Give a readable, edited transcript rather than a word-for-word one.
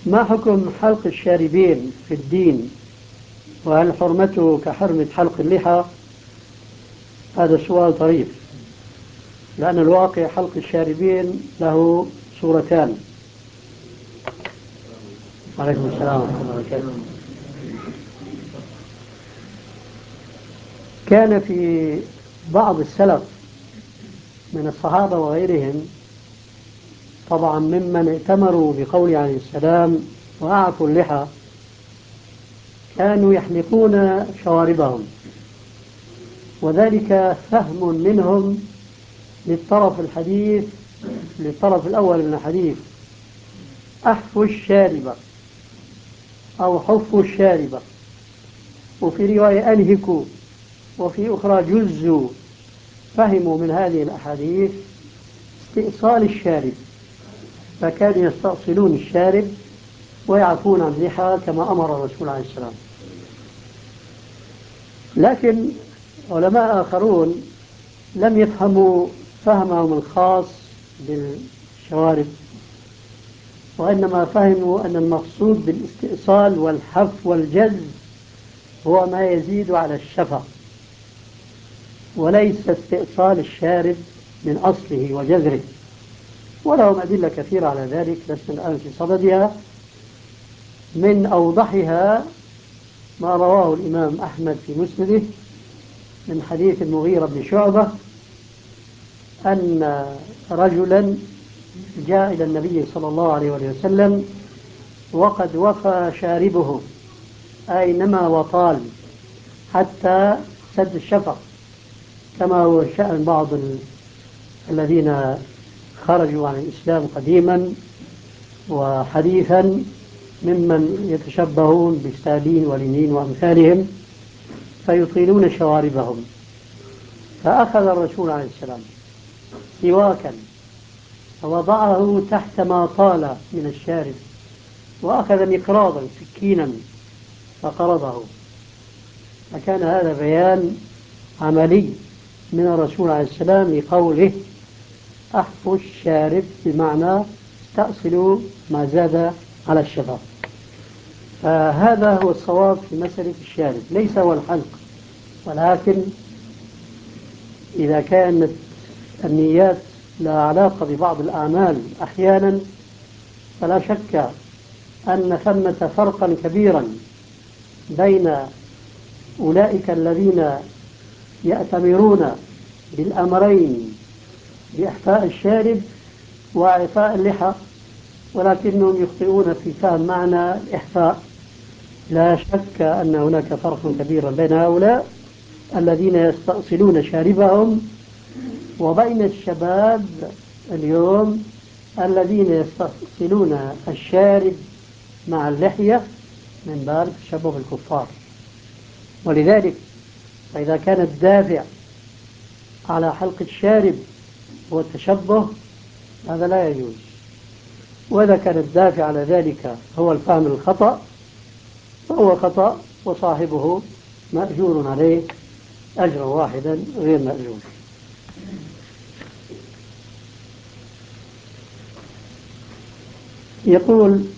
ما حكم حلق الشاربين في الدين؟ وهل حرمته كحرمة حلق اللحى؟ هذا سؤال طريف، لأن الواقع حلق الشاربين له صورتان. عليكم السلام ورحمة الله وبركاته. كان في بعض السلف من الصحابة وغيرهم طبعا ممن ائتمروا بقول عليه السلام وأعفوا اللحى، كانوا يحلقون شواربهم، وذلك فهم منهم للطرف الأول من الحديث: أحفوا الشاربة أو حفوا الشاربة، وفي رواية أنهكوا، وفي أخرى جزوا. فهموا من هذه الأحاديث استئصال الشارب، فكانوا يستأصلون الشارب ويعفون عن اللحى كما أمر الرسول عليه السلام. لكن علماء آخرون لم يفهموا فهمهم الخاص بالشوارب، وإنما فهموا أن المقصود بالاستئصال والحف والجز هو ما يزيد على الشفة، وليس استئصال الشارب من أصله وجذره. ولهم أدلة كثيرة على ذلك لسنا الآن في صددها. من أوضحها ما رواه الإمام أحمد في مسنده من حديث المغيرة بن شعبة أن رجلا جاء إلى النبي صلى الله عليه وسلم وقد وفى شاربه، أي نما وطال حتى سد الشفق، كما هو شأن بعض الذين خرجوا عن الإسلام قديما وحديثا ممن يتشبهون بستالين ولينين وأمثالهم فيطيلون شواربهم. فأخذ الرسول عليه السلام سواكا فوضعه تحت ما طال من الشارب، وأخذ مقراضا سكينا فقرضه. فكان هذا بيان عملي من الرسول عليه السلام لقوله أحفوا الشارب، بمعنى استأصلوا ما زاد على الشفا. فهذا هو الصواب في مسألة الشارب، ليس هو الحلق، ولكن إذا كانت النيات لا علاقة ببعض الأعمال أحيانا، فلا شك أن ثمة فرقا كبيرا بين أولئك الذين يأتمرون بالأمرين بإحفاء الشارب وإعفاء اللحى، ولكنهم يخطئون في فهم معنى الإحفاء. لا شك أن هناك فرق كبير بين هؤلاء الذين يستأصلون شاربهم وبين الشباب اليوم الذين يستأصلون الشارب مع اللحية من باب تشبه الكفار. ولذلك فإذا كان الدافع على حلق الشارب هو التشبه، هذا لا يجوز. وإذا كان الدافع على ذلك هو الفهم الخطأ فهو خطأ، وصاحبه مأجور عليه أجرا واحدا غير مأجور. يقول